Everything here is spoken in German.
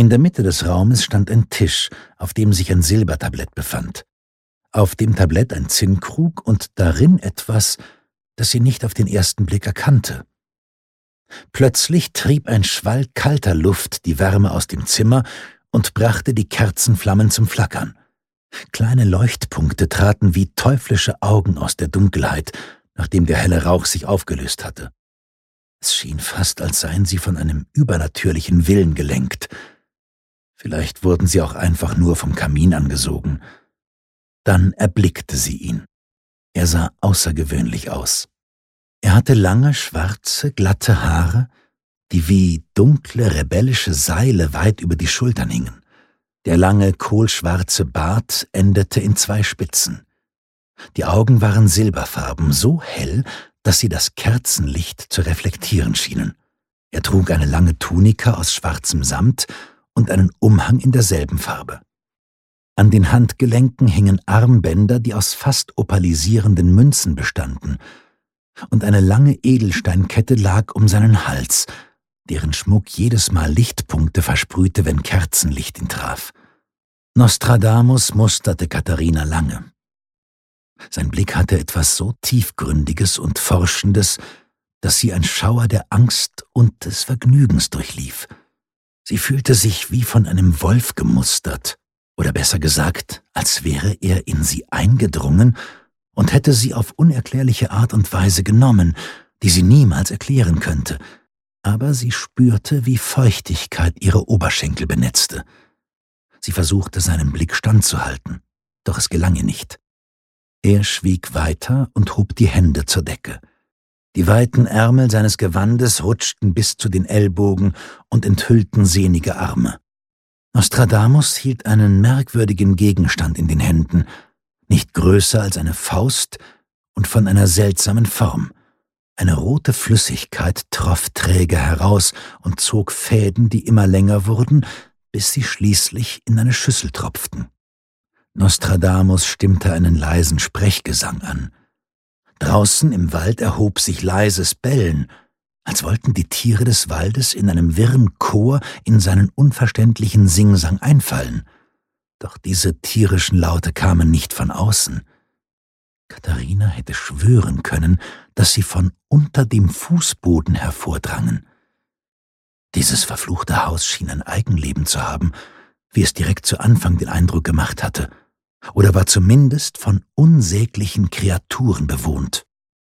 In der Mitte des Raumes stand ein Tisch, auf dem sich ein Silbertablett befand. Auf dem Tablett ein Zinnkrug und darin etwas, das sie nicht auf den ersten Blick erkannte. Plötzlich trieb ein Schwall kalter Luft die Wärme aus dem Zimmer und brachte die Kerzenflammen zum Flackern. Kleine Leuchtpunkte traten wie teuflische Augen aus der Dunkelheit, nachdem der helle Rauch sich aufgelöst hatte. Es schien fast, als seien sie von einem übernatürlichen Willen gelenkt. Vielleicht wurden sie auch einfach nur vom Kamin angesogen. Dann erblickte sie ihn. Er sah außergewöhnlich aus. Er hatte lange, schwarze, glatte Haare, die wie dunkle, rebellische Seile weit über die Schultern hingen. Der lange, kohlschwarze Bart endete in 2 Spitzen. Die Augen waren silberfarben, so hell, dass sie das Kerzenlicht zu reflektieren schienen. Er trug eine lange Tunika aus schwarzem Samt und einen Umhang in derselben Farbe. An den Handgelenken hingen Armbänder, die aus fast opalisierenden Münzen bestanden, und eine lange Edelsteinkette lag um seinen Hals, deren Schmuck jedes Mal Lichtpunkte versprühte, wenn Kerzenlicht ihn traf. Nostradamus musterte Katharina lange. Sein Blick hatte etwas so Tiefgründiges und Forschendes, dass sie ein Schauer der Angst und des Vergnügens durchlief. Sie fühlte sich wie von einem Wolf gemustert, oder besser gesagt, als wäre er in sie eingedrungen und hätte sie auf unerklärliche Art und Weise genommen, die sie niemals erklären könnte. Aber sie spürte, wie Feuchtigkeit ihre Oberschenkel benetzte. Sie versuchte, seinem Blick standzuhalten, doch es gelang ihr nicht. Er schwieg weiter und hob die Hände zur Decke. Die weiten Ärmel seines Gewandes rutschten bis zu den Ellbogen und enthüllten sehnige Arme. Nostradamus hielt einen merkwürdigen Gegenstand in den Händen, nicht größer als eine Faust und von einer seltsamen Form. Eine rote Flüssigkeit troff träge heraus und zog Fäden, die immer länger wurden, bis sie schließlich in eine Schüssel tropften. Nostradamus stimmte einen leisen Sprechgesang an. Draußen im Wald erhob sich leises Bellen, als wollten die Tiere des Waldes in einem wirren Chor in seinen unverständlichen Singsang einfallen. Doch diese tierischen Laute kamen nicht von außen. Katharina hätte schwören können, dass sie von unter dem Fußboden hervordrangen. Dieses verfluchte Haus schien ein Eigenleben zu haben, wie es direkt zu Anfang den Eindruck gemacht hatte, oder war zumindest von unsäglichen Kreaturen bewohnt.